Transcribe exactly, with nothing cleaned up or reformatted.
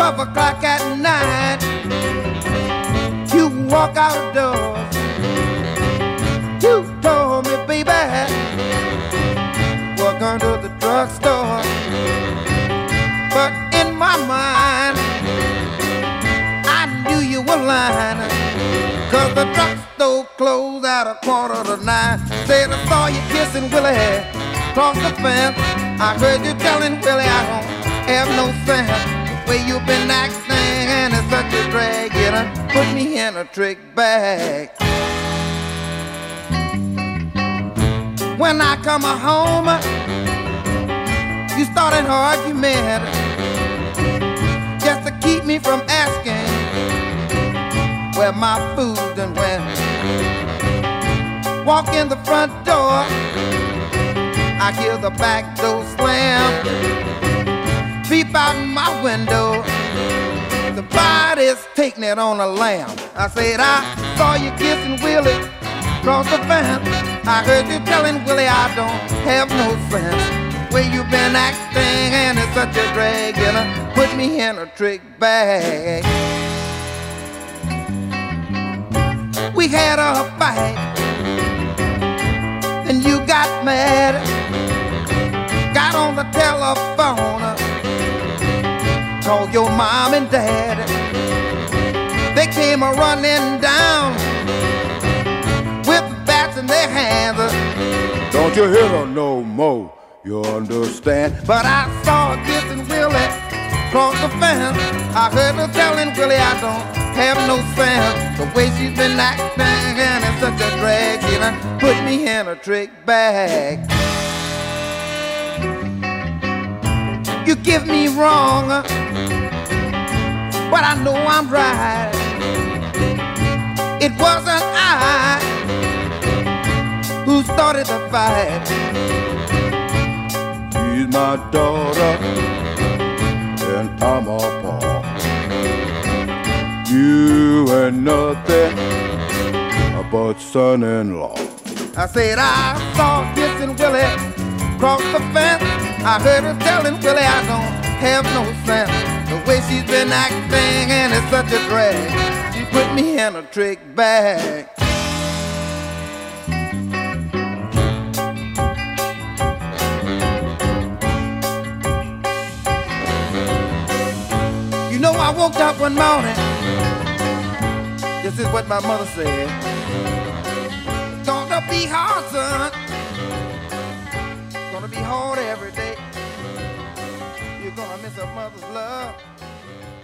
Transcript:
twelve o'clock at night, you walk outdoors. You told me, baby, we're going to the drugstore. But in my mind, I knew you were lying, 'cause the drugstore closed at a quarter to nine. Said I saw you kissing Willie across the fence. I heard you telling Willie I don't have no sense. The way you've been acting, and it's such a drag, you done put me in a trick bag. When I come home, you start an argument just to keep me from asking where my food done went. Walk in the front door, I hear the back door slam. Peep out my window, the body's taking it on a lamb. I said, I saw you kissing Willie across the fence. I heard you telling Willie I don't have no sense. Way you been acting, and it's such a drag, you know, put me in a trick bag. We had a fight, and you got mad. Got on the telephone, called your mom and dad. They came a running down with bats in their hands. Don't you hit her no more, you understand? But I saw her kissing Willie across the fence. I heard her telling Willie I don't have no sense. The way she's been acting, and it's such a drag, you know, put me in a trick bag. You give me wrong, but I know I'm right. It wasn't I who started the fight. She's my daughter, and I'm a paw. You ain't nothing but son-in-law. I said I saw kissing Willie across the fence. I heard her telling Willie I don't have no sense. The way she's been acting, and it's such a drag, she put me in a trick bag. You know, I woke up one morning, this is what my mother said. It's gonna be hard, son. It's gonna be hard every day. You're gonna miss a mother's love.